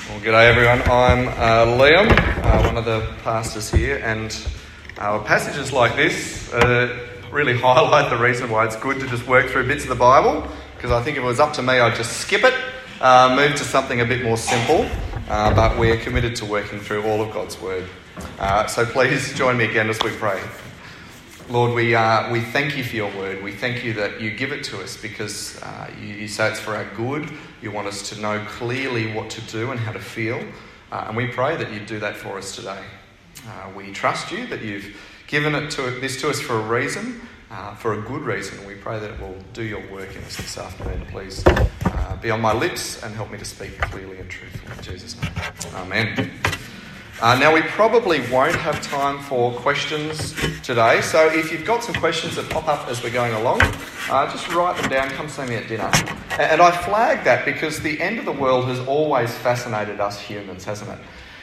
Well, g'day everyone. I'm Liam, one of the pastors here, and passages like this really highlight the reason why it's good to just work through bits of the Bible, because I think if it was up to me, I'd just skip it, move to something a bit more simple, but we're committed to working through all of God's Word. So please join me again as we pray. Lord, we thank you for your word. We thank you that you give it to us because you say it's for our good. You want us to know clearly what to do and how to feel. And we pray that you do that for us today. We trust you that you've given this to us for a reason, for a good reason. And we pray that it will do your work in us this afternoon. Please be on my lips and help me to speak clearly and truthfully. In Jesus' name. Amen. Now, we probably won't have time for questions today, so if you've got some questions that pop up as we're going along, just write them down, come see me at dinner. And I flag that because the end of the world has always fascinated us humans, hasn't it?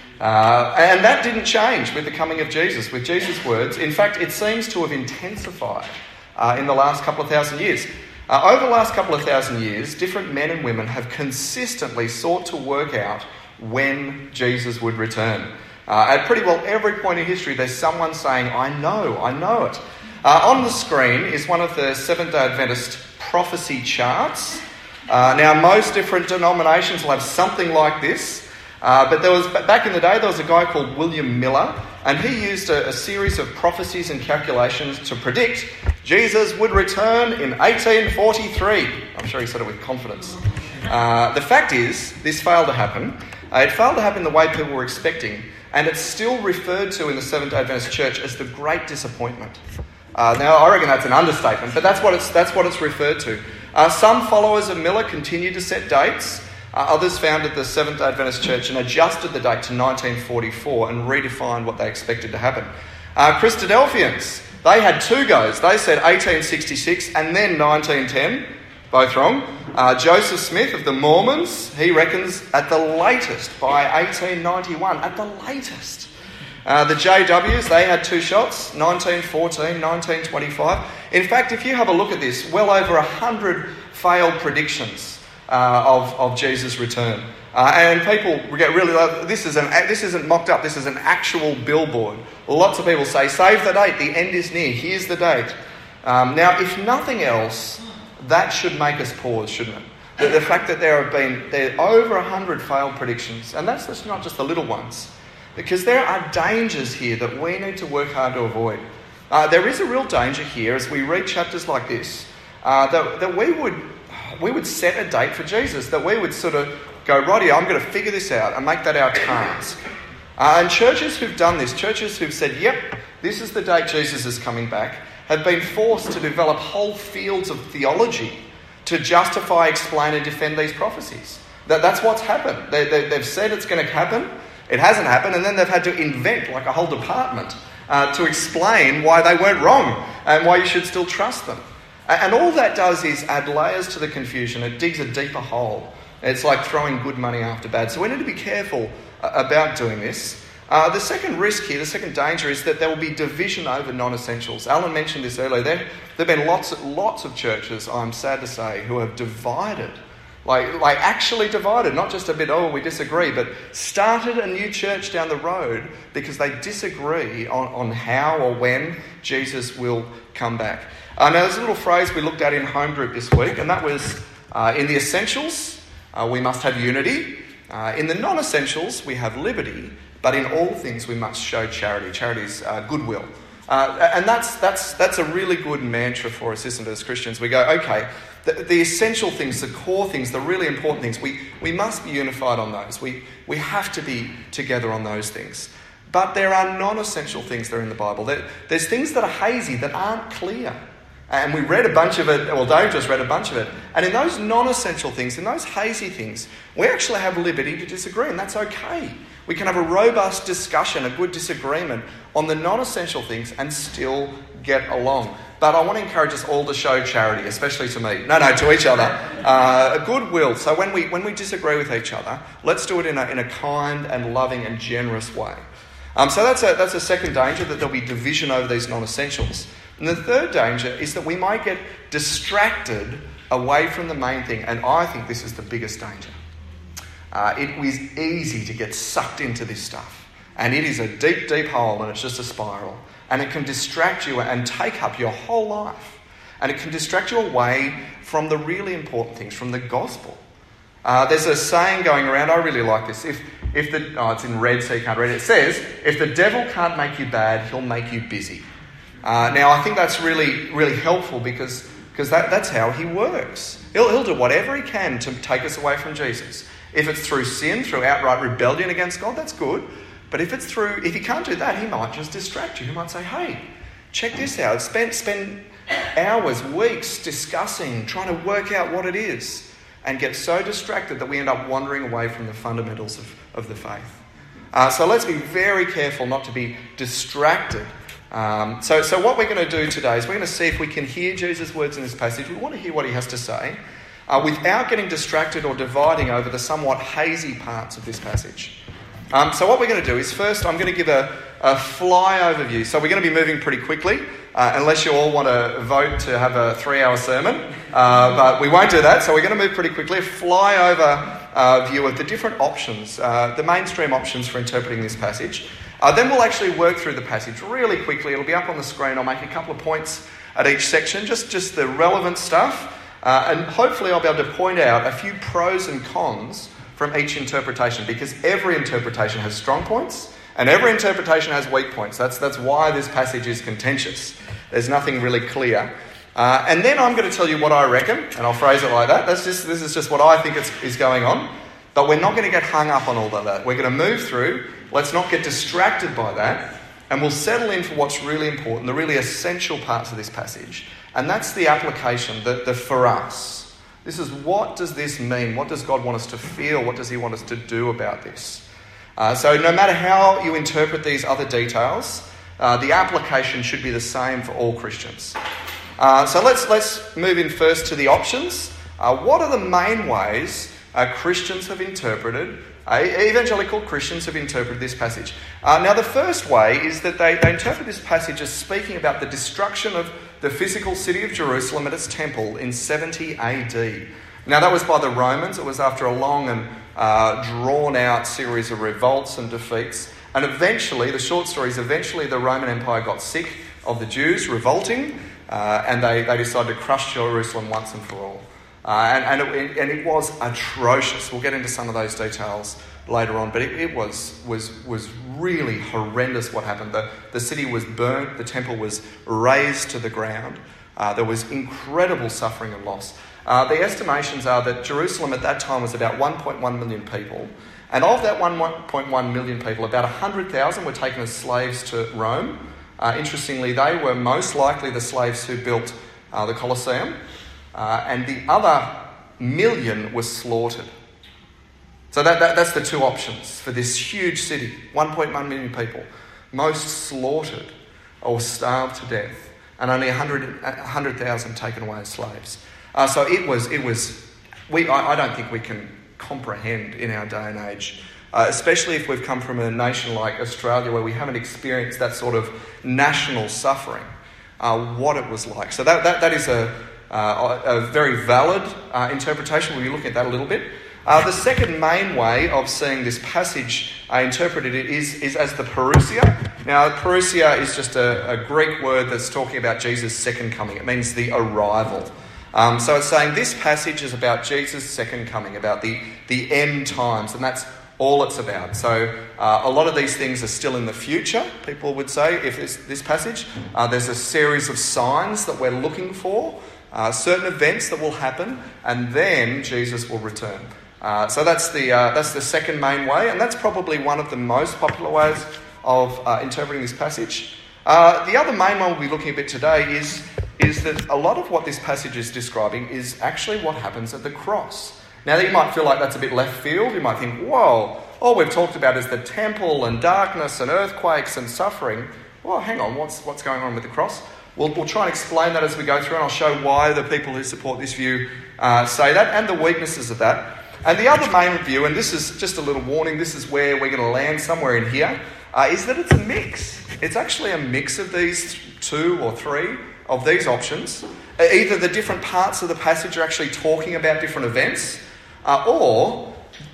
And that didn't change with the coming of Jesus, with Jesus' words. In fact, it seems to have intensified in the last couple of thousand years. Over the last couple of thousand years, different men and women have consistently sought to work out when Jesus would return. At pretty well every point in history, there's someone saying, I know it. On the screen is one of the Seventh-day Adventist prophecy charts. Now, most different denominations will have something like this. But back in the day, there was a guy called William Miller, and he used a series of prophecies and calculations to predict Jesus would return in 1843. I'm sure he said it with confidence. The fact is, this failed to happen. It failed to happen the way people were expecting, and it's still referred to in the Seventh-day Adventist Church as the Great Disappointment. Now, I reckon that's an understatement, but that's what it's referred to. Some followers of Miller continued to set dates. Others founded the Seventh-day Adventist Church and adjusted the date to 1944 and redefined what they expected to happen. Christadelphians, they had two goes. They said 1866 and then 1910. Both wrong. Joseph Smith of the Mormons, he reckons at the latest by 1891, at the latest. The JWs, they had two shots, 1914, 1925. In fact, if you have a look at this, well over 100 failed predictions of Jesus' return. And people get really, this isn't mocked up, this is an actual billboard. Lots of people say, save the date, the end is near, here's the date. Now, if nothing else, that should make us pause, shouldn't it? The fact that there are over 100 failed predictions, and that's not just the little ones, because there are dangers here that we need to work hard to avoid. There is a real danger here as we read chapters like this, that we would set a date for Jesus, that we would sort of go, righty, I'm going to figure this out and make that our task. And churches who've done this, churches who've said, yep, this is the date Jesus is coming back, have been forced to develop whole fields of theology to justify, explain and defend these prophecies. That's what's happened. They've said it's going to happen, it hasn't happened, and then they've had to invent like a whole department to explain why they weren't wrong and why you should still trust them. And all that does is add layers to the confusion. It digs a deeper hole. It's like throwing good money after bad. So we need to be careful about doing this. The second risk here, the second danger, is that there will be division over non-essentials. Alan mentioned this earlier. There have been lots of churches, I'm sad to say, who have divided, like actually divided, not just a bit, we disagree, but started a new church down the road because they disagree on how or when Jesus will come back. Now, there's a little phrase we looked at in home group this week, and that was, in the essentials, we must have unity. In the non-essentials, we have liberty. But in all things, we must show charity. Charity's goodwill. And that's a really good mantra for us, isn't it, as Christians? We go, okay, the essential things, the core things, the really important things, we must be unified on those. We have to be together on those things. But there are non-essential things that are in the Bible. There's things that are hazy, that aren't clear. And we read a bunch of it, well, Dave just read a bunch of it. And in those non-essential things, in those hazy things, we actually have liberty to disagree, and that's okay. We can have a robust discussion, a good disagreement on the non-essential things and still get along. But I want to encourage us all to show charity, especially to me. No, to each other. A goodwill. So when we disagree with each other, let's do it in a kind and loving and generous way. So that's a second danger, that there'll be division over these non-essentials. And the third danger is that we might get distracted away from the main thing. And I think this is the biggest danger. it was easy to get sucked into this stuff. And it is a deep, deep hole, and it's just a spiral. And it can distract you and take up your whole life. And it can distract you away from the really important things, from the gospel. There's a saying going around, I really like this. It's in red, so you can't read it. It says, if the devil can't make you bad, he'll make you busy. Now, I think that's really, really helpful because that's how he works. He'll do whatever he can to take us away from Jesus. If it's through sin, through outright rebellion against God, that's good. But if he can't do that, he might just distract you. He might say, hey, check this out. Spend hours, weeks discussing, trying to work out what it is, and get so distracted that we end up wandering away from the fundamentals of the faith. So let's be very careful not to be distracted. So what we're going to do today is we're going to see if we can hear Jesus' words in this passage. We want to hear what he has to say without getting distracted or dividing over the somewhat hazy parts of this passage. So what we're going to do is first I'm going to give a fly overview. So we're going to be moving pretty quickly, unless you all want to vote to have a 3-hour sermon. But we won't do that. So we're going to move pretty quickly. A flyover view of the different options, the mainstream options for interpreting this passage. Then we'll actually work through the passage really quickly. It'll be up on the screen. I'll make a couple of points at each section, just the relevant stuff. And hopefully I'll be able to point out a few pros and cons from each interpretation, because every interpretation has strong points and every interpretation has weak points. That's why this passage is contentious. There's nothing really clear. And then I'm going to tell you what I reckon, and I'll phrase it like that. This is just what I think is going on. But we're not going to get hung up on all of that. We're going to move through. Let's not get distracted by that. And we'll settle in for what's really important, the really essential parts of this passage. And that's the application, the for us. This is, what does this mean? What does God want us to feel? What does he want us to do about this? So no matter how you interpret these other details, the application should be the same for all Christians. So let's move in first to the options. What are the main ways Christians have interpreted, evangelical Christians have interpreted this passage? Now the first way is that they interpret this passage as speaking about the destruction of the physical city of Jerusalem and its temple in 70 AD. Now that was by the Romans. It was after a long and drawn-out series of revolts and defeats. And eventually, the short story is, the Roman Empire got sick of the Jews revolting, and they decided to crush Jerusalem once and for all. And it was atrocious. We'll get into some of those details later on, but it was really horrendous what happened. The city was burnt, the temple was razed to the ground. There was incredible suffering and loss. The estimations are that Jerusalem at that time was about 1.1 million people, and of that 1.1 million people, about 100,000 were taken as slaves to Rome. Interestingly, they were most likely the slaves who built the Colosseum, and the other million were slaughtered. So that's the two options for this huge city, 1.1 million people, most slaughtered or starved to death, and only 100,000 taken away as slaves. So I don't think we can comprehend in our day and age, especially if we've come from a nation like Australia where we haven't experienced that sort of national suffering, what it was like. So that is a very valid interpretation. We'll be looking at that a little bit. The second main way of seeing this passage interpreted is as the parousia. Now, parousia is just a Greek word that's talking about Jesus' second coming. It means the arrival. So it's saying this passage is about Jesus' second coming, about the end times, and that's all it's about. So a lot of these things are still in the future, people would say, if it's this passage. There's a series of signs that we're looking for, certain events that will happen, and then Jesus will return. So that's the second main way, and that's probably one of the most popular ways of interpreting this passage. The other main one we'll be looking at a bit today is that a lot of what this passage is describing is actually what happens at the cross. Now, you might feel like that's a bit left field. You might think, whoa, all we've talked about is the temple and darkness and earthquakes and suffering. Well, hang on, what's going on with the cross? We'll try and explain that as we go through, and I'll show why the people who support this view say that, and the weaknesses of that. And the other main view, and this is just a little warning, this is where we're going to land somewhere in here, is that it's a mix. It's actually a mix of these two or three of these options. Either the different parts of the passage are actually talking about different events, or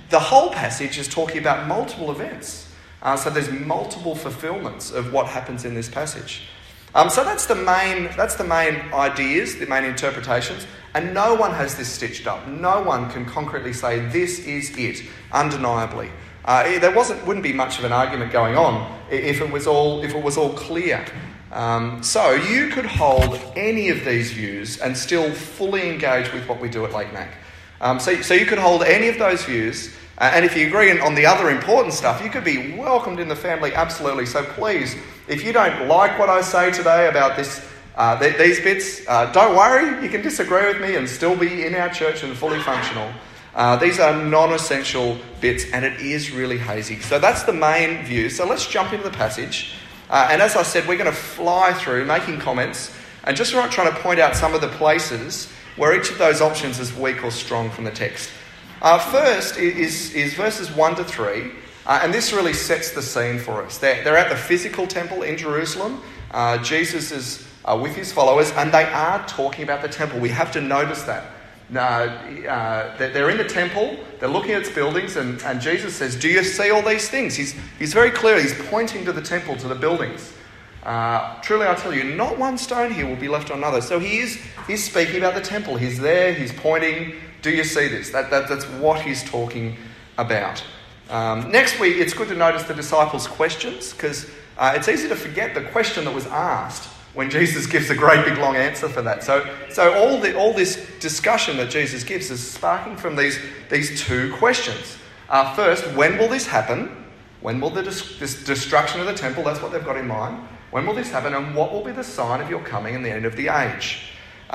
The whole passage is talking about multiple events. So there's multiple fulfillments of what happens in this passage. So that's the main ideas, the main interpretations, and no one has this stitched up. No one can concretely say this is it, undeniably. There wouldn't be much of an argument going on if it was all clear. So you could hold any of these views and still fully engage with what we do at Lake Nac. So you could hold any of those views, and if you agree on the other important stuff, you could be welcomed in the family, absolutely. So please, if you don't like what I say today about these bits, don't worry, you can disagree with me and still be in our church and fully functional. These are non-essential bits, and it is really hazy. So that's the main view. So let's jump into the passage. And as I said, we're going to fly through, making comments, and just trying to point out some of the places where each of those options is weak or strong from the text. First is verses 1 to 3, and this really sets the scene for us. They're at the physical temple in Jerusalem. Jesus is with his followers, and they are talking about the temple. We have to notice that. They're in the temple, they're looking at its buildings, and Jesus says, do you see all these things? He's very clear, he's pointing to the temple, to the buildings. Truly I tell you, not one stone here will be left on another. So he's speaking about the temple. He's there, he's pointing. Do you see this? That's what he's talking about. Next week, it's good to notice the disciples' questions, because it's easy to forget the question that was asked when Jesus gives a great big long answer for that. So all this discussion that Jesus gives is sparking from these two questions. First, when will this happen? When will this destruction of the temple, that's what they've got in mind. When will this happen, and what will be the sign of your coming and the end of the age?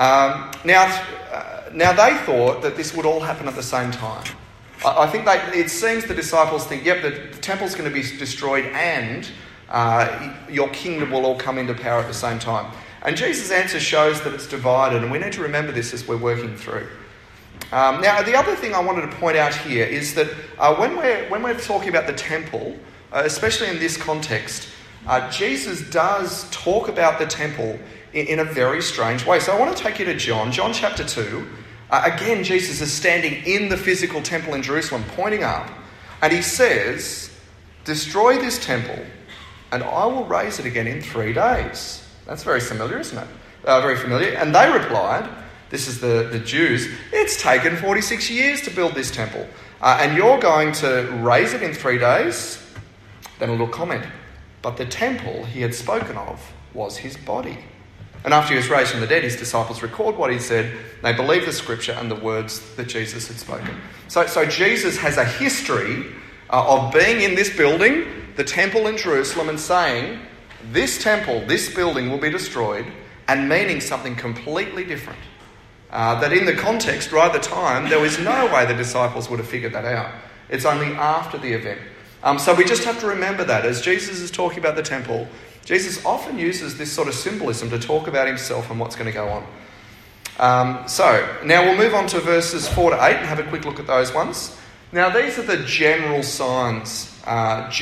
Now they thought that this would all happen at the same time. I think it seems the disciples think, yep, the temple's going to be destroyed and your kingdom will all come into power at the same time. And Jesus' answer shows that it's divided, and we need to remember this as we're working through. Now, the other thing I wanted to point out here is that when we're talking about the temple, especially in this context, Jesus does talk about the temple in a very strange way. So I want to take you to John chapter 2. Again, Jesus is standing in the physical temple in Jerusalem, pointing up, and he says, destroy this temple, and I will raise it again in 3 days. That's very familiar, isn't it? Very familiar. And they replied, this is the Jews, it's taken 46 years to build this temple, and you're going to raise it in 3 days? Then a little comment, but the temple he had spoken of was his body. And after he was raised from the dead, his disciples record what he said. They believed the scripture and the words that Jesus had spoken. So Jesus has a history of being in this building, the temple in Jerusalem, and saying, this temple, this building will be destroyed, and meaning something completely different. That in the context, right at the time, there was no way the disciples would have figured that out. It's only after the event. So we just have to remember that. As Jesus is talking about the temple, Jesus often uses this sort of symbolism to talk about himself and what's going to go on. So now we'll move on to verses 4 to 8 and have a quick look at those ones. Now these are the general signs of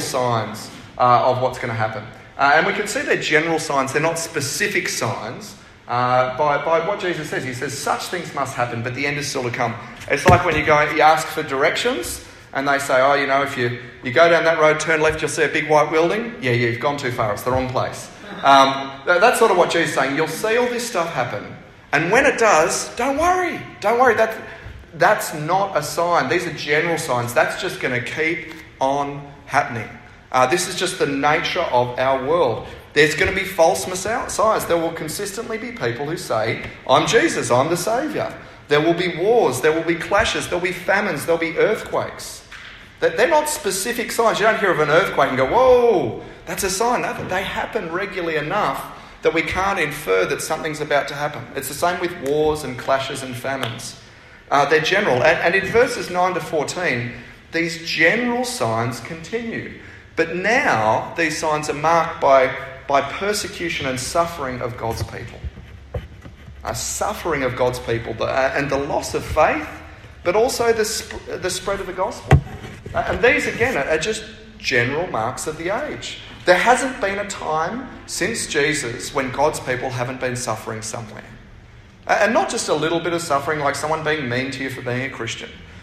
what's going to happen. And we can see they're general signs, they're not specific signs. By what Jesus says, he says, such things must happen, but the end is still to come. It's like when you ask for directions, and they say, if you go down that road, turn left, you'll see a big white building. Yeah, you've gone too far. It's the wrong place. That's sort of what Jesus is saying. You'll see all this stuff happen. And when it does, don't worry. Don't worry. That's not a sign. These are general signs. That's just going to keep on happening. This is just the nature of our world. There's going to be false messiahs. There will consistently be people who say, I'm Jesus, I'm the Saviour. There will be wars, there will be clashes, there will be famines, there will be earthquakes. They're not specific signs. You don't hear of an earthquake and go, whoa, that's a sign. They happen regularly enough that we can't infer that something's about to happen. It's the same with wars and clashes and famines. They're general. And in verses 9 to 14, these general signs continue. But now these signs are marked by persecution and suffering of God's people. Suffering of God's people and the loss of faith, but also the spread of the gospel. And these, again, are just general marks of the age. There hasn't been a time since Jesus when God's people haven't been suffering somewhere. And not just a little bit of suffering, like someone being mean to you for being a Christian,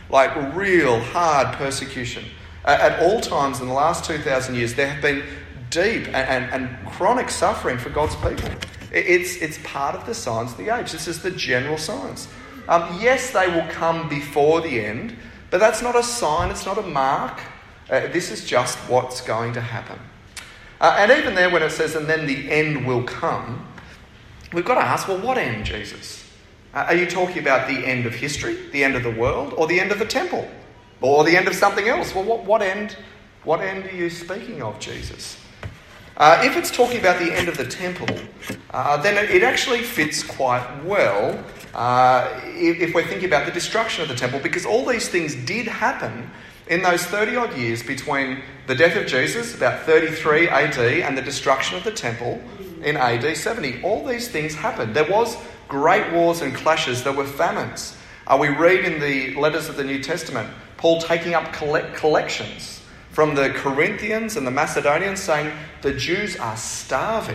like real hard persecution. At all times in the last 2,000 years, there have been deep and chronic suffering for God's people. It's part of the signs of the age. This is the general signs. Yes, they will come before the end, but that's not a sign, it's not a mark. This is just what's going to happen. And even there when it says, and then the end will come, we've got to ask, well, what end, Jesus? Are you talking about the end of history, the end of the world, or the end of the temple? Or the end of something else? Well, what end are you speaking of, Jesus? If it's talking about the end of the temple, then it actually fits quite well if we're thinking about the destruction of the temple, because all these things did happen in those 30-odd years between the death of Jesus, about 33 AD, and the destruction of the temple in AD 70. All these things happened. There was great wars and clashes. There were famines. We read in the letters of the New Testament, Paul taking up collections from the Corinthians and the Macedonians, saying the Jews are starving.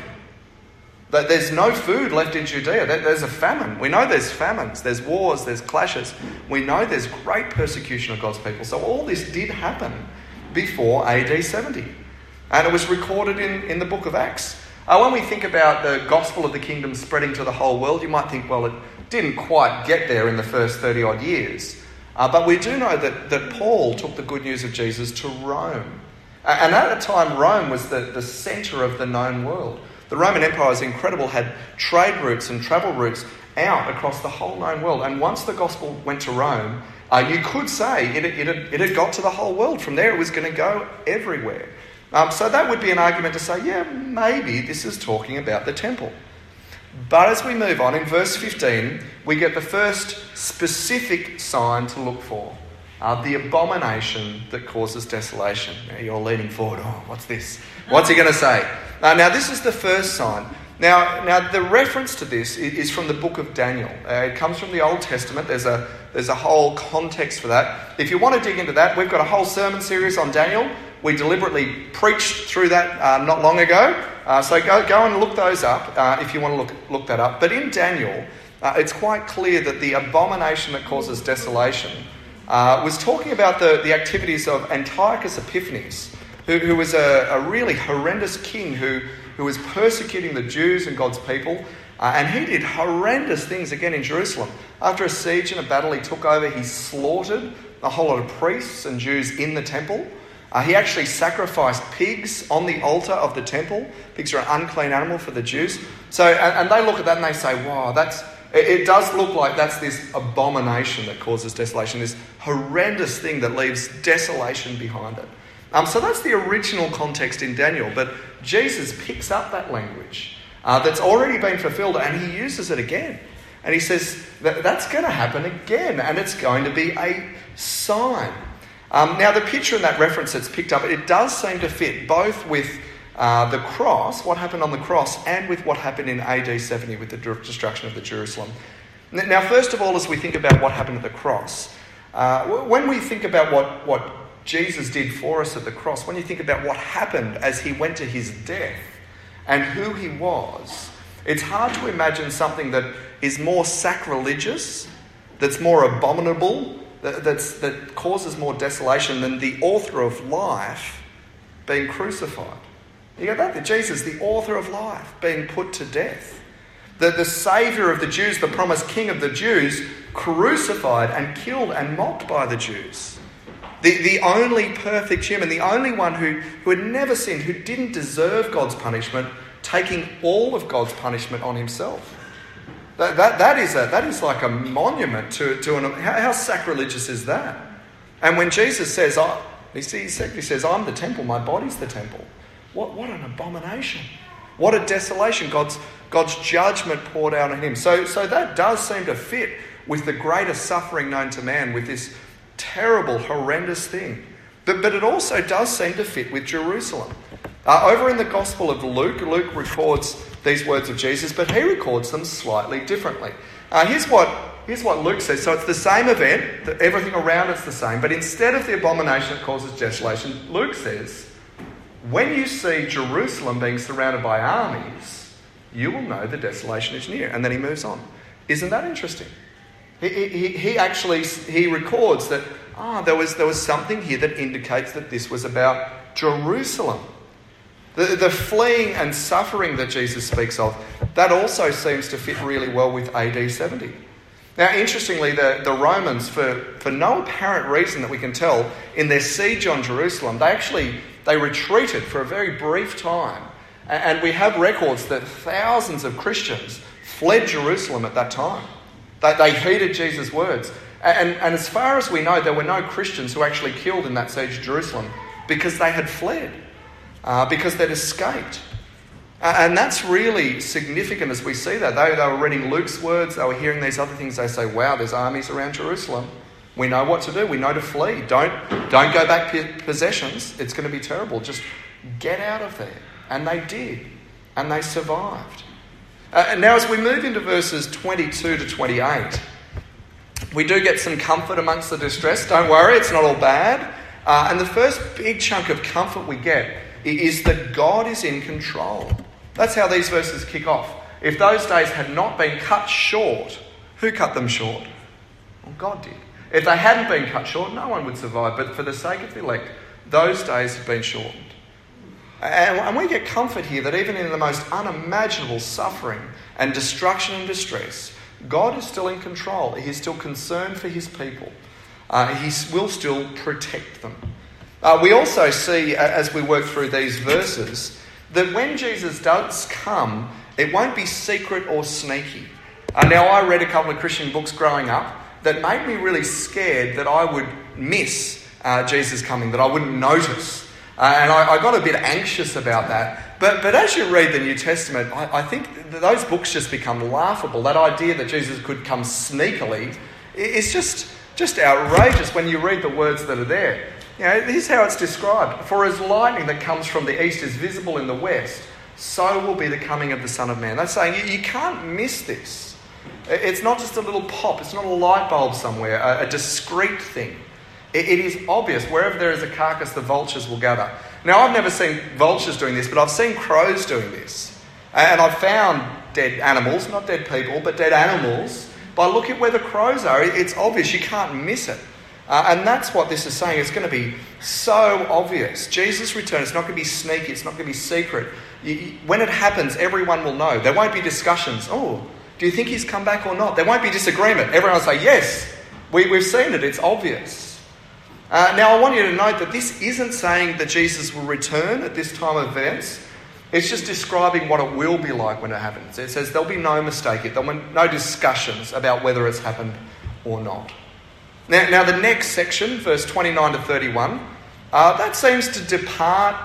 That there's no food left in Judea. There's a famine. We know there's famines, there's wars, there's clashes. We know there's great persecution of God's people. So all this did happen before AD 70. And it was recorded in the book of Acts. When we think about the gospel of the kingdom spreading to the whole world, you might think, well, it didn't quite get there in the first 30-odd years. But we do know that Paul took the good news of Jesus to Rome. And at the time, Rome was the centre of the known world. The Roman Empire was incredible, had trade routes and travel routes out across the whole known world. And once the gospel went to Rome, you could say it had got to the whole world. From there, it was going to go everywhere. So that would be an argument to say, yeah, maybe this is talking about the temple. But as we move on, in verse 15, we get the first specific sign to look for. The abomination that causes desolation. Now you're leaning forward. Oh, what's this? What's he going to say? Now this is the first sign. Now the reference to this is from the book of Daniel. It comes from the Old Testament. There's a whole context for that. If you want to dig into that, we've got a whole sermon series on Daniel. We deliberately preached through that not long ago. So go and look those up if you want to look that up. But in Daniel, it's quite clear that the abomination that causes desolation was talking about the activities of Antiochus Epiphanes, who was a really horrendous king who was persecuting the Jews and God's people. And he did horrendous things again in Jerusalem. After a siege and a battle he took over, he slaughtered a whole lot of priests and Jews in the temple. He actually sacrificed pigs on the altar of the temple. Pigs are an unclean animal for the Jews. So, and they look at that and they say, wow, it does look like that's this abomination that causes desolation, this horrendous thing that leaves desolation behind it. So that's the original context in Daniel. But Jesus picks up that language that's already been fulfilled and he uses it again. And he says that's going to happen again and it's going to be a sign. Now, the picture in that reference that's picked up, it does seem to fit both with the cross, what happened on the cross, and with what happened in AD 70 with the destruction of the Jerusalem. Now, first of all, as we think about what happened at the cross, when we think about what Jesus did for us at the cross, when you think about what happened as he went to his death and who he was, it's hard to imagine something that is more sacrilegious, that's more abominable, that causes more desolation than the author of life being crucified. You get that? Jesus, the author of life, being put to death. The saviour of the Jews, the promised king of the Jews, crucified and killed and mocked by the Jews. The only perfect human, the only one who had never sinned, who didn't deserve God's punishment, taking all of God's punishment on himself. That is like a monument to how sacrilegious is that? And when Jesus says, he says, I'm the temple, my body's the temple. What an abomination. What a desolation. God's judgment poured out on him. So that does seem to fit with the greatest suffering known to man, with this terrible, horrendous thing. But it also does seem to fit with Jerusalem. Over in the Gospel of Luke records these words of Jesus, but he records them slightly differently. Here's what Luke says. So it's the same event, everything around it's the same, but instead of the abomination that causes desolation, Luke says, when you see Jerusalem being surrounded by armies, you will know the desolation is near. And then he moves on. Isn't that interesting? He records that there was something here that indicates that this was about Jerusalem. The fleeing and suffering that Jesus speaks of, that also seems to fit really well with AD 70. Now, interestingly, the Romans, for no apparent reason that we can tell, in their siege on Jerusalem, they retreated for a very brief time. And we have records that thousands of Christians fled Jerusalem at that time. They heeded Jesus' words. And as far as we know, there were no Christians who actually killed in that siege of Jerusalem because they had fled, because they'd escaped. And that's really significant as we see that. They were reading Luke's words, they were hearing these other things. They say, wow, there's armies around Jerusalem. We know what to do. We know to flee. Don't go back possessions. It's going to be terrible. Just get out of there. And they did. And they survived. And now as we move into verses 22 to 28, we do get some comfort amongst the distress. Don't worry, it's not all bad. And the first big chunk of comfort we get is that God is in control. That's how these verses kick off. If those days had not been cut short, who cut them short? Well, God did. If they hadn't been cut short, no one would survive. But for the sake of the elect, those days have been shortened. And we get comfort here that even in the most unimaginable suffering and destruction and distress, God is still in control. He's still concerned for his people. He will still protect them. We also see, as we work through these verses, that when Jesus does come, it won't be secret or sneaky. Now, I read a couple of Christian books growing up that made me really scared that I would miss Jesus coming, that I wouldn't notice. And I got a bit anxious about that. But as you read the New Testament, I think those books just become laughable. That idea that Jesus could come sneakily is just outrageous when you read the words that are there. You know, here's how it's described. For as lightning that comes from the east is visible in the west, so will be the coming of the Son of Man. That's saying you can't miss this. It's not just a little pop. It's not a light bulb somewhere, a discrete thing. It is obvious. Wherever there is a carcass, the vultures will gather. Now, I've never seen vultures doing this, but I've seen crows doing this. And I've found dead animals, not dead people, but dead animals. But look at where the crows are. It's obvious. You can't miss it. And that's what this is saying. It's going to be so obvious. Jesus' return, it's not going to be sneaky. It's not going to be secret. When it happens, everyone will know. There won't be discussions. Oh, do you think he's come back or not? There won't be disagreement. Everyone will say, yes, we've seen it. It's obvious. Now, I want you to note that this isn't saying that Jesus will return at this time of events. It's just describing what it will be like when it happens. It says there'll be no mistake. There'll be no discussions about whether it's happened or not. Now the next section, verse 29 to 31, that seems to depart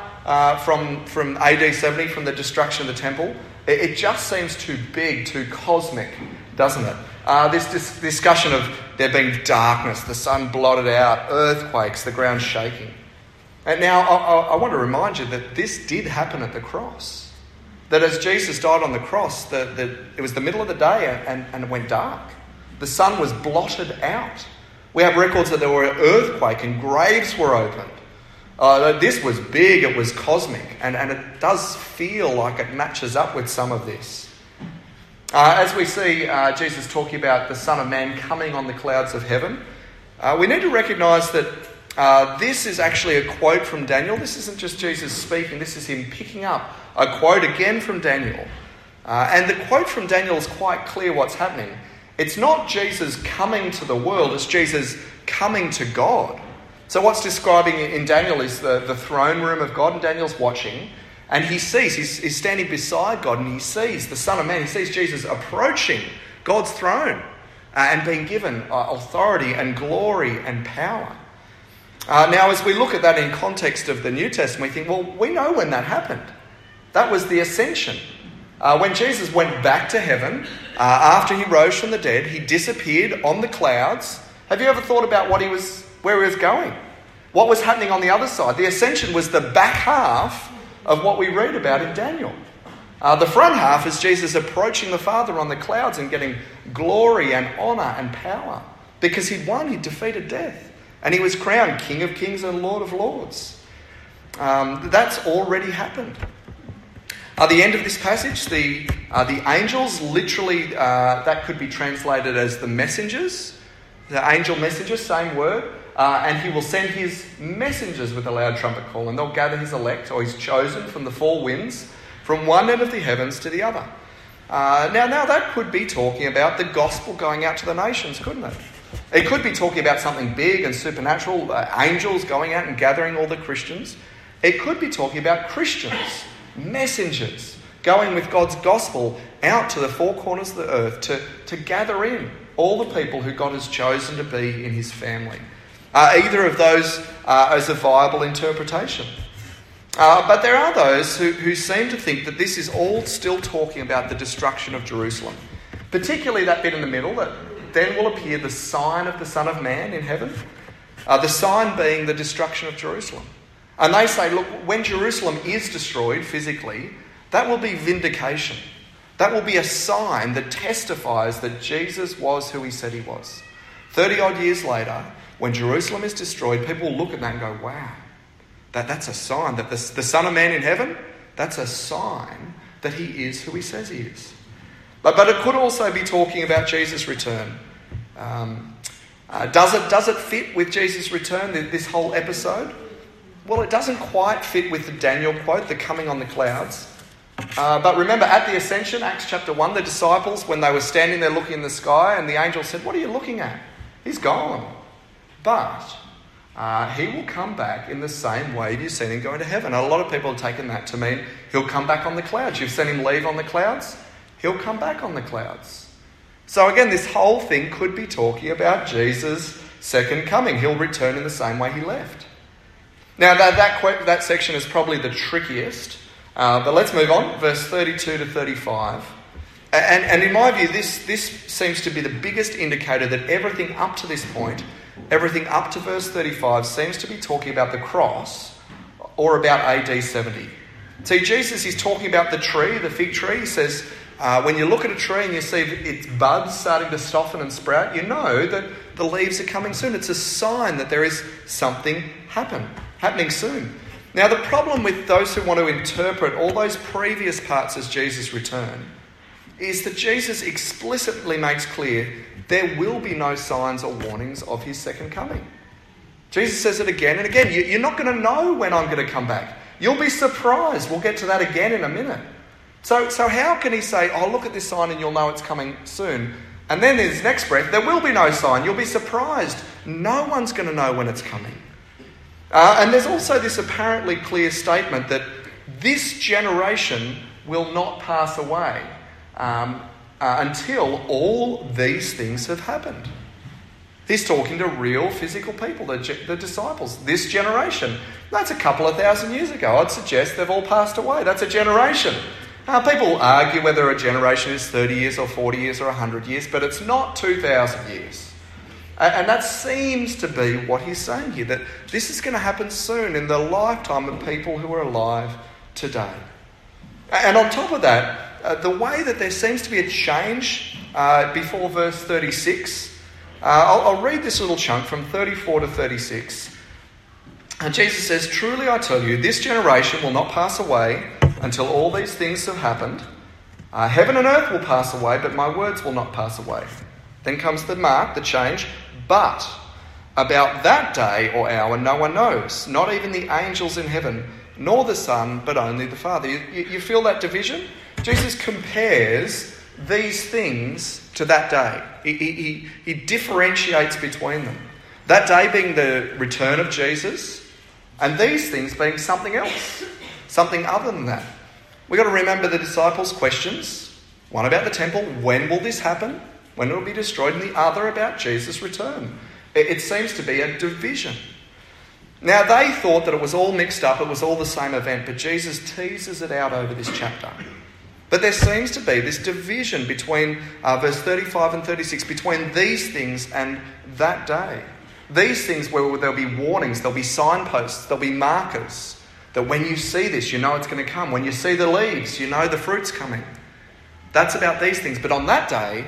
from AD 70, from the destruction of the temple. It just seems too big, too cosmic, doesn't it? This discussion of there being darkness, the sun blotted out, earthquakes, the ground shaking. And now I want to remind you that this did happen at the cross. That as Jesus died on the cross, it was the middle of the day and it went dark. The sun was blotted out. We have records that there were an earthquake and graves were opened. This was big, it was cosmic, and it does feel like it matches up with some of this. As we see Jesus talking about the Son of Man coming on the clouds of heaven, we need to recognise that this is actually a quote from Daniel. This isn't just Jesus speaking, this is him picking up a quote again from Daniel. And the quote from Daniel is quite clear what's happening. It's not Jesus coming to the world, it's Jesus coming to God. So what's describing in Daniel is the throne room of God, and Daniel's watching, and he sees, he's standing beside God, and he sees the Son of Man, he sees Jesus approaching God's throne and being given authority and glory and power. Now, as we look at that in context of the New Testament, we think, well, we know when that happened. That was the ascension. When Jesus went back to heaven, after he rose from the dead, he disappeared on the clouds. Have you ever thought about where he was going? What was happening on the other side? The ascension was the back half of what we read about in Daniel. The front half is Jesus approaching the Father on the clouds and getting glory and honour and power. Because he'd won, he'd defeated death. And he was crowned King of Kings and Lord of Lords. That's already happened. At the end of this passage, the angels, literally that could be translated as the messengers. The angel messengers, same word. and he will send his messengers with a loud trumpet call, and they'll gather his elect, or his chosen, from the four winds, from one end of the heavens to the other. Now that could be talking about the gospel going out to the nations, couldn't it? It could be talking about something big and supernatural, angels going out and gathering all the Christians. It could be talking about Christians, messengers, going with God's gospel out to the four corners of the earth to gather in all the people who God has chosen to be in his family. Either of those is a viable interpretation. But there are those who seem to think that this is all still talking about the destruction of Jerusalem. Particularly that bit in the middle, that then will appear the sign of the Son of Man in heaven. The sign being the destruction of Jerusalem. And they say, look, when Jerusalem is destroyed physically, that will be vindication. That will be a sign that testifies that Jesus was who he said he was. 30 odd years later, when Jerusalem is destroyed, people will look at that and go, wow, that's a sign that the Son of Man in heaven, that's a sign that he is who he says he is. But it could also be talking about Jesus' return. Does it fit with Jesus' return, this whole episode? Well, it doesn't quite fit with the Daniel quote, the coming on the clouds. But remember, at the ascension, Acts chapter 1, the disciples, when they were standing there looking in the sky, and the angel said, what are you looking at? He's gone. But he will come back in the same way you've seen him going to heaven. And a lot of people have taken that to mean he'll come back on the clouds. You've seen him leave on the clouds. He'll come back on the clouds. So again, this whole thing could be talking about Jesus' second coming. He'll return in the same way he left. Now, that section is probably the trickiest. But let's move on. Verse 32 to 35. And in my view, this seems to be the biggest indicator that everything up to this point, everything up to verse 35, seems to be talking about the cross or about AD 70. See, Jesus is talking about the tree, the fig tree. He says, when you look at a tree and you see its buds starting to soften and sprout, you know that the leaves are coming soon. It's a sign that there is something happening soon. Now, the problem with those who want to interpret all those previous parts as Jesus' return is that Jesus explicitly makes clear there will be no signs or warnings of his second coming. Jesus says it again and again. You're not going to know when I'm going to come back. You'll be surprised. We'll get to that again in a minute. So how can he say, oh, look at this sign and you'll know it's coming soon? And then in his next breath, there will be no sign. You'll be surprised. No one's going to know when it's coming. And there's also this apparently clear statement that this generation will not pass away until all these things have happened. He's talking to real physical people, the disciples. This generation, that's a couple of thousand years ago. I'd suggest they've all passed away. That's a generation. People argue whether a generation is 30 years or 40 years or 100 years, but it's not 2,000 years. And that seems to be what he's saying here, that this is going to happen soon in the lifetime of people who are alive today. And on top of that, the way that there seems to be a change before verse 36, I'll read this little chunk from 34 to 36. And Jesus says, truly I tell you, this generation will not pass away until all these things have happened. Heaven and earth will pass away, but my words will not pass away. Then comes the mark, the change. But about that day or hour no one knows, not even the angels in heaven, nor the Son, but only the Father. You feel that division? Jesus compares these things to that day. He differentiates between them. That day being the return of Jesus, and these things being something else, something other than that. We've got to remember the disciples' questions. One about the temple, when will this happen? When it will be destroyed, and the other about Jesus' return. It seems to be a division. Now, they thought that it was all mixed up, it was all the same event, but Jesus teases it out over this chapter. But there seems to be this division between verse 35 and 36, between these things and that day. These things where there'll be warnings, there'll be signposts, there'll be markers, that when you see this, you know it's going to come. When you see the leaves, you know the fruit's coming. That's about these things. But on that day,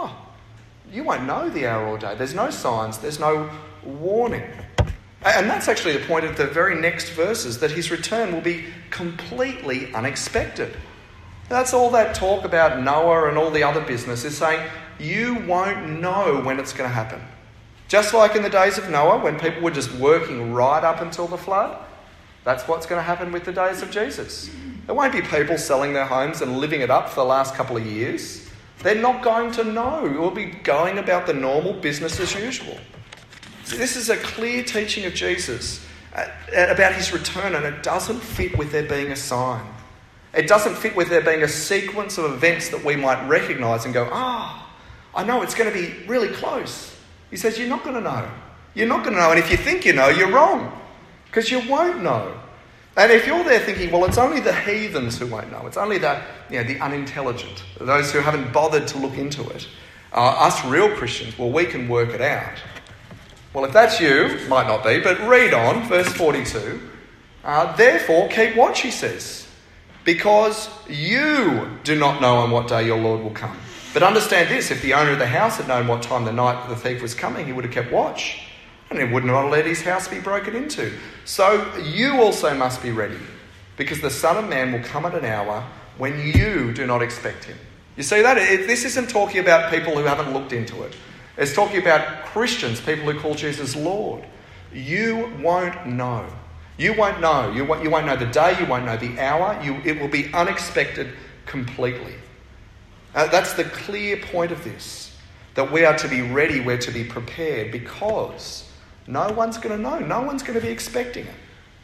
you won't know the hour or day. There's no signs. There's no warning. And that's actually the point of the very next verses, that his return will be completely unexpected. That's all that talk about Noah and all the other business is saying, you won't know when it's going to happen. Just like in the days of Noah, when people were just working right up until the flood, that's what's going to happen with the days of Jesus. There won't be people selling their homes and living it up for the last couple of years. They're not going to know. We'll be going about the normal business as usual. So this is a clear teaching of Jesus about his return, and it doesn't fit with there being a sign. It doesn't fit with there being a sequence of events that we might recognise and go, I know it's going to be really close. He says, you're not going to know. You're not going to know. And if you think you know, you're wrong. Because you won't know. And if you're there thinking, well, it's only the heathens who won't know. It's only the unintelligent, those who haven't bothered to look into it. Us real Christians, well, we can work it out. Well, if that's you, might not be, but read on, verse 42. Therefore, keep watch, he says, because you do not know on what day your Lord will come. But understand this, if the owner of the house had known what time the night the thief was coming, he would have kept watch, and he would not have let his house be broken into. So you also must be ready, because the Son of Man will come at an hour when you do not expect him. You see that? This isn't talking about people who haven't looked into it. It's talking about Christians, people who call Jesus Lord. You won't know. You won't know. You won't know the day. You won't know the hour. It will be unexpected completely. That's the clear point of this, that we are to be ready, we're to be prepared, because no one's going to know. No one's going to be expecting it.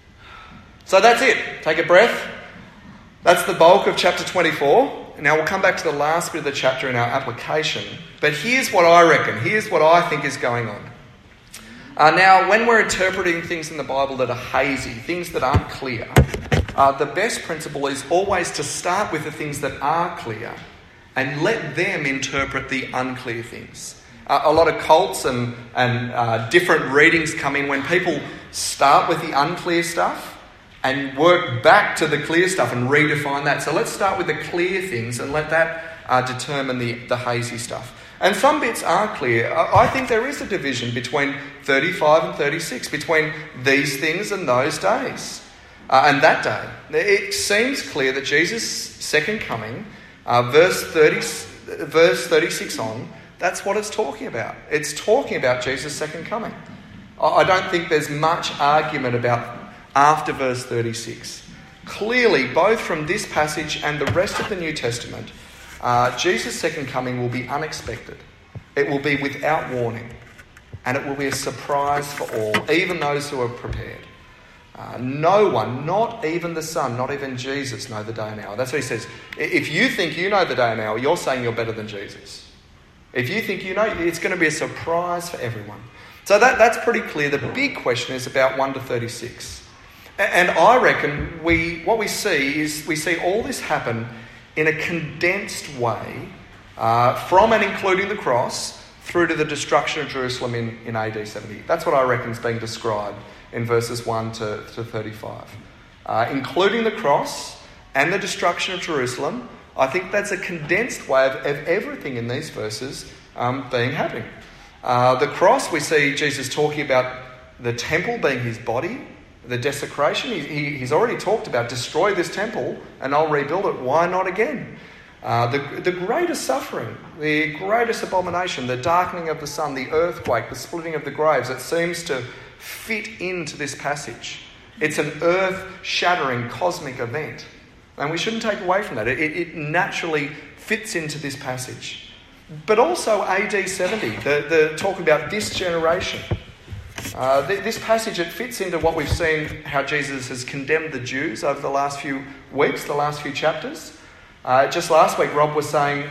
So that's it. Take a breath. That's the bulk of chapter 24. Now we'll come back to the last bit of the chapter in our application. But here's what I reckon. Here's what I think is going on. Now, when we're interpreting things in the Bible that are hazy, things that aren't clear, the best principle is always to start with the things that are clear and let them interpret the unclear things. A lot of cults and different readings come in when people start with the unclear stuff and work back to the clear stuff and redefine that. So let's start with the clear things and let that determine the hazy stuff. And some bits are clear. I think there is a division between 35 and 36, between these things and those days. And that day. It seems clear that Jesus' second coming, verse 36 on, that's what it's talking about. It's talking about Jesus' second coming. I don't think there's much argument about after verse 36. Clearly, both from this passage and the rest of the New Testament, Jesus' second coming will be unexpected. It will be without warning. And it will be a surprise for all, even those who are prepared. No one, not even the Son, not even Jesus, know the day and hour. That's what he says. If you think you know the day and hour, you're saying you're better than Jesus. If you think you know, it's going to be a surprise for everyone. So that's pretty clear. The big question is about 1 to 36. And I reckon what we see is we see all this happen in a condensed way from and including the cross through to the destruction of Jerusalem in AD 70. That's what I reckon is being described in verses 1 to 35. Including the cross and the destruction of Jerusalem, I think that's a condensed way of everything in these verses being happening. The cross, we see Jesus talking about the temple being his body, the desecration. He's already talked about destroy this temple and I'll rebuild it. Why not again? The greatest suffering, the greatest abomination, the darkening of the sun, the earthquake, the splitting of the graves, it seems to fit into this passage. It's an earth-shattering cosmic event. And we shouldn't take away from that. It naturally fits into this passage. But also AD 70, the talk about this generation. This passage, it fits into what we've seen, how Jesus has condemned the Jews over the last few weeks, the last few chapters. Just last week, Rob was saying,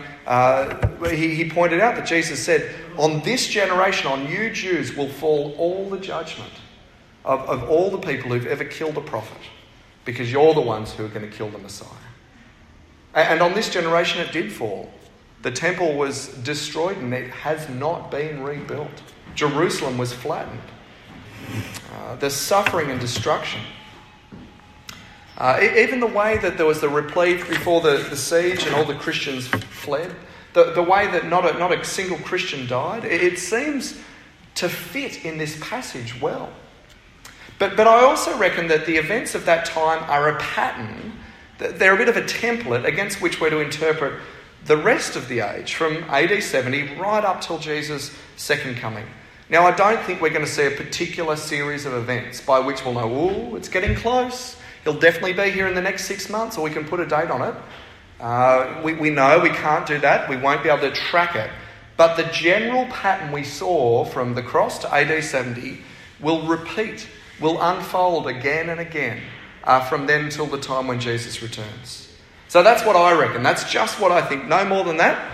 he pointed out that Jesus said, on this generation, on you Jews, will fall all the judgment of all the people who've ever killed a prophet, because you're the ones who are going to kill the Messiah. And on this generation, it did fall. The temple was destroyed and it has not been rebuilt. Jerusalem was flattened. The suffering and destruction. Even the way that there was the reprieve before the siege and all the Christians fled, the way that not a single Christian died, it seems to fit in this passage well. But I also reckon that the events of that time are a pattern, they're a bit of a template against which we're to interpret the rest of the age, from AD 70 right up till Jesus' second coming. Now, I don't think we're going to see a particular series of events by which we'll know, oh, it's getting close. He'll definitely be here in the next 6 months, or we can put a date on it. We know we can't do that. We won't be able to track it. But the general pattern we saw from the cross to AD 70 will repeat, will unfold again and again from then till the time when Jesus returns. So that's what I reckon. That's just what I think. No more than that.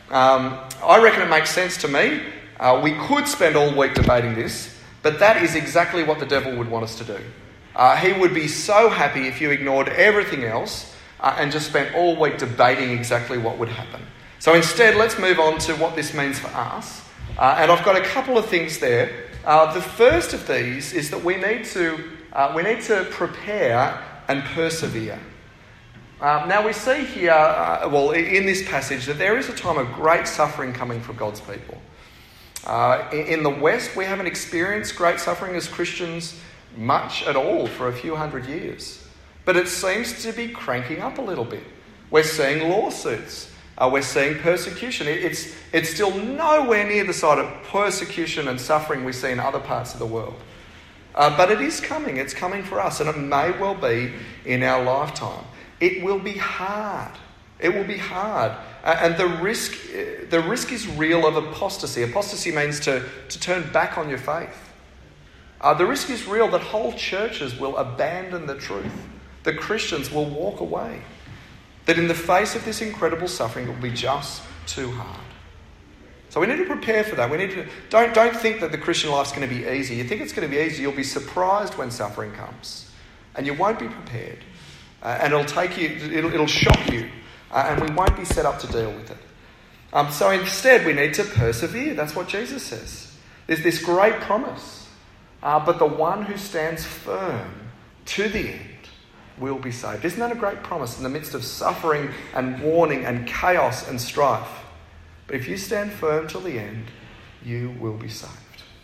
I reckon it makes sense to me. We could spend all week debating this, but that is exactly what the devil would want us to do. He would be so happy if you ignored everything else and just spent all week debating exactly what would happen. So instead, let's move on to what this means for us. And I've got a couple of things there. The first of these is that we need to prepare and persevere. Now we see here, in this passage, that there is a time of great suffering coming for God's people. In the West, we haven't experienced great suffering as Christians much at all for a few hundred years. But it seems to be cranking up a little bit. We're seeing lawsuits. We're seeing persecution. It's still nowhere near the side of persecution and suffering we see in other parts of the world. But it is coming. It's coming for us, and it may well be in our lifetime. It will be hard. It will be hard. And the risk is real of apostasy. Apostasy means to turn back on your faith. The risk is real that whole churches will abandon the truth. The Christians will walk away. That in the face of this incredible suffering, it will be just too hard. So we need to prepare for that. We need to don't think that the Christian life's going to be easy. You think it's going to be easy, you'll be surprised when suffering comes, and you won't be prepared. And it'll shock you, and we won't be set up to deal with it. So instead, we need to persevere. That's what Jesus says. There's this great promise, but the one who stands firm to the end will be saved. Isn't that a great promise in the midst of suffering and warning and chaos and strife? But if you stand firm till the end, you will be saved.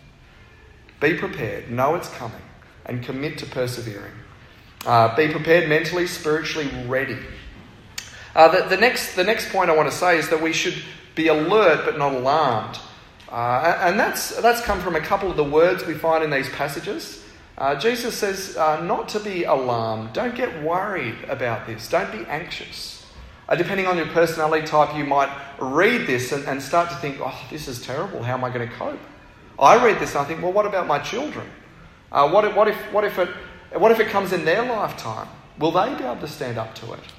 Be prepared. Know it's coming, and commit to persevering. Be prepared mentally, spiritually ready. The next point I want to say is that we should be alert but not alarmed. And that's come from a couple of the words we find in these passages. Jesus says not to be alarmed. Don't get worried about this. Don't be anxious. Depending on your personality type, you might read this and start to think, oh, this is terrible. How am I going to cope? I read this and I think, well, what about my children? What if it comes in their lifetime? Will they be able to stand up to it?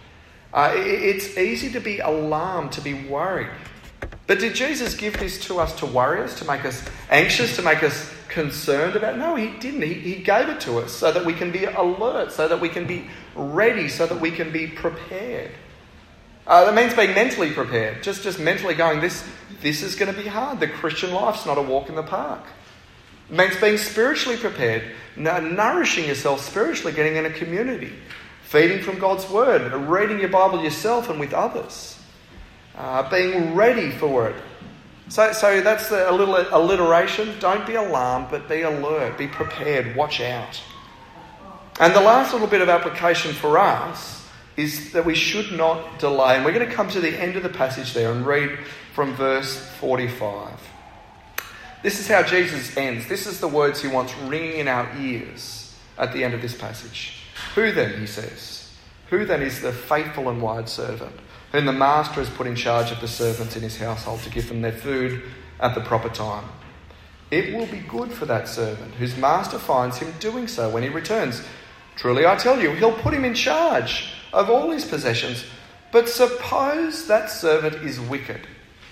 It's easy to be alarmed, to be worried. But did Jesus give this to us to worry us, to make us anxious, to make us concerned about? No, he didn't. He gave it to us so that we can be alert, so that we can be ready, so that we can be prepared. That means being mentally prepared, just mentally going, this is going to be hard. The Christian life's not a walk in the park. It means being spiritually prepared, nourishing yourself spiritually, getting in a community, feeding from God's Word, reading your Bible yourself and with others, being ready for it. So that's a little alliteration. Don't be alarmed, but be alert, be prepared, watch out. And the last little bit of application for us is that we should not delay. And we're going to come to the end of the passage there and read from verse 45. This is how Jesus ends. This is the words he wants ringing in our ears at the end of this passage. Who then, he says, who then is the faithful and wise servant, whom the master has put in charge of the servants in his household to give them their food at the proper time? It will be good for that servant whose master finds him doing so when he returns. Truly I tell you, he'll put him in charge of all his possessions. But suppose that servant is wicked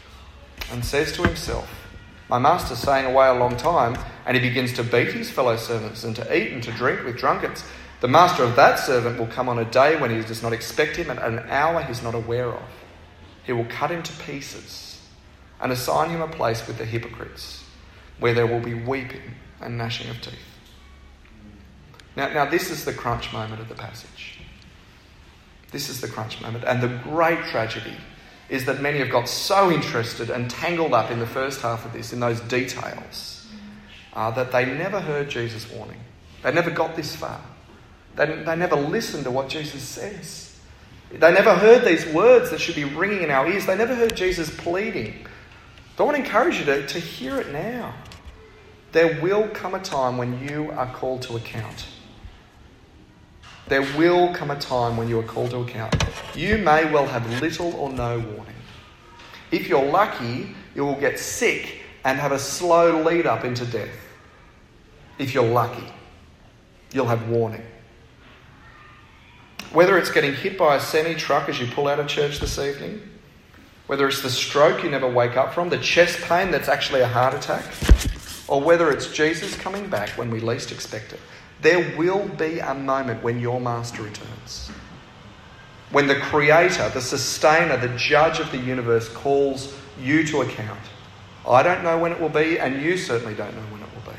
and says to himself, my master's staying away a long time, and he begins to beat his fellow servants and to eat and to drink with drunkards. The master of that servant will come on a day when he does not expect him, and at an hour he's not aware of. He will cut him to pieces and assign him a place with the hypocrites, where there will be weeping and gnashing of teeth. Now this is the crunch moment of the passage. This is the crunch moment. And the great tragedy is that many have got so interested and tangled up in the first half of this, in those details, that they never heard Jesus' warning. They never got this far. They never listened to what Jesus says. They never heard these words that should be ringing in our ears. They never heard Jesus pleading. I want to encourage you to hear it now. There will come a time when you are called to account. There will come a time when you are called to account. You may well have little or no warning. If you're lucky, you will get sick and have a slow lead up into death. If you're lucky, you'll have warning. Whether it's getting hit by a semi-truck as you pull out of church this evening, whether it's the stroke you never wake up from, the chest pain that's actually a heart attack, or whether it's Jesus coming back when we least expect it, there will be a moment when your master returns. When the creator, the sustainer, the judge of the universe calls you to account. I don't know when it will be, and you certainly don't know when it will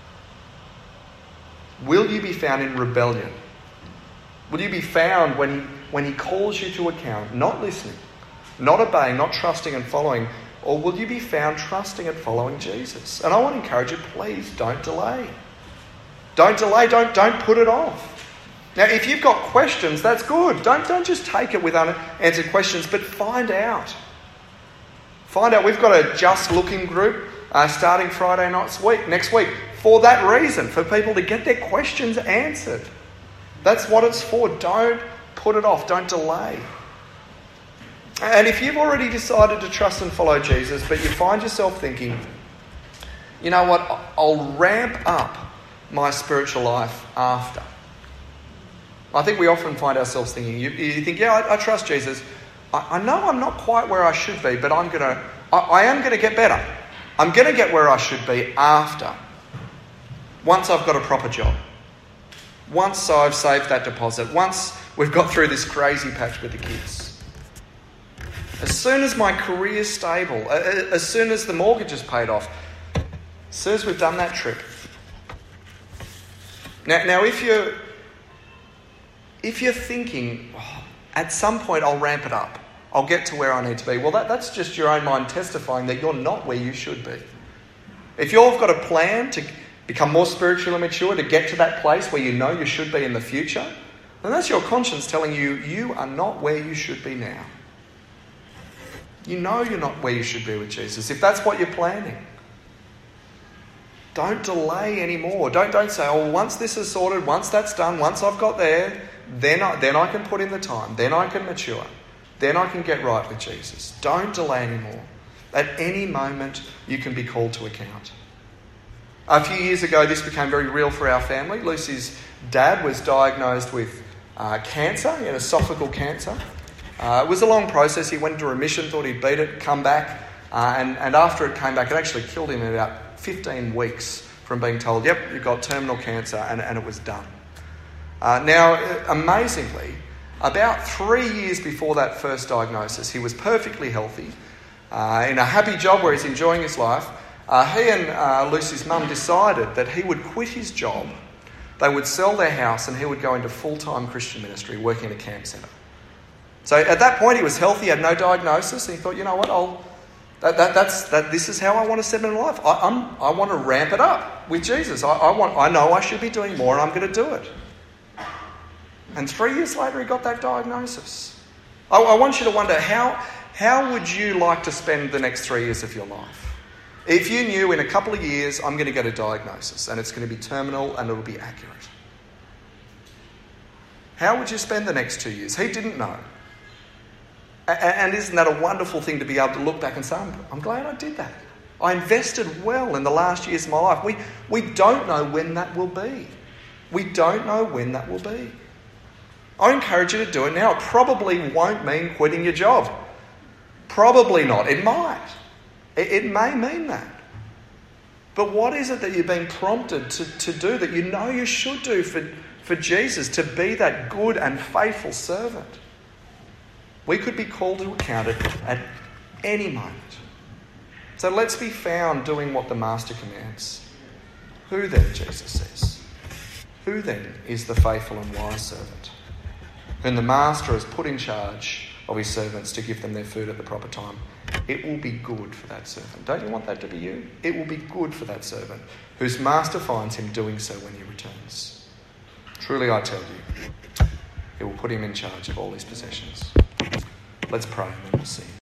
be. Will you be found in rebellion? Will you be found when he calls you to account, not listening, not obeying, not trusting and following? Or will you be found trusting and following Jesus? And I want to encourage you, please don't delay. Don't delay, don't put it off. Now, if you've got questions, that's good. Don't just take it with unanswered questions, but find out. Find out. We've got a Just Looking group starting Friday next week for that reason, for people to get their questions answered. That's what it's for. Don't put it off. Don't delay. And if you've already decided to trust and follow Jesus, but you find yourself thinking, you know what, I'll ramp up my spiritual life after. I think we often find ourselves thinking, you think, yeah, I trust Jesus. I know I'm not quite where I should be, but I am going to get better. I'm going to get where I should be after. Once I've got a proper job. Once I've saved that deposit. Once we've got through this crazy patch with the kids. As soon as my career's stable, as soon as the mortgage is paid off, as soon as we've done that trip. Now if you're thinking, at some point I'll ramp it up, I'll get to where I need to be, well, that's just your own mind testifying that you're not where you should be. If you've got a plan to become more spiritually mature, to get to that place where you know you should be in the future, then that's your conscience telling you, you are not where you should be now. You know you're not where you should be with Jesus. If that's what you're planning, don't delay anymore. Don't say, oh, once this is sorted, once that's done, once I've got there, then I can put in the time. Then I can mature. Then I can get right with Jesus. Don't delay anymore. At any moment, you can be called to account. A few years ago, this became very real for our family. Lucy's dad was diagnosed with cancer, esophageal cancer. It was a long process. He went into remission, thought he'd beat it, come back. And after it came back, it actually killed him in about 15 weeks from being told, yep, you've got terminal cancer, and it was done. Now, amazingly, about 3 years before that first diagnosis, he was perfectly healthy, in a happy job where he's enjoying his life. He and Lucy's mum decided that he would quit his job, they would sell their house, and he would go into full-time Christian ministry, working in a camp centre. So at that point, he was healthy, had no diagnosis, and he thought, you know what, this is how I want to set my life. I want to ramp it up with Jesus. I know I should be doing more, and I'm going to do it. And 3 years later, he got that diagnosis. I want you to wonder, how would you like to spend the next 3 years of your life? If you knew in a couple of years, I'm going to get a diagnosis, and it's going to be terminal, and it'll be accurate. How would you spend the next 2 years? He didn't know. And isn't that a wonderful thing to be able to look back and say, I'm glad I did that. I invested well in the last years of my life. We don't know when that will be. We don't know when that will be. I encourage you to do it now. It probably won't mean quitting your job. Probably not. It might. It may mean that. But what is it that you're being prompted to do that you know you should do for Jesus, to be that good and faithful servant? We could be called to account at any moment. So let's be found doing what the Master commands. Who then, Jesus says? Who then is the faithful and wise servant, whom the Master has put in charge of his servants to give them their food at the proper time? It will be good for that servant. Don't you want that to be you? It will be good for that servant, whose Master finds him doing so when he returns. Truly I tell you, he will put him in charge of all his possessions. Let's pray and then we'll see.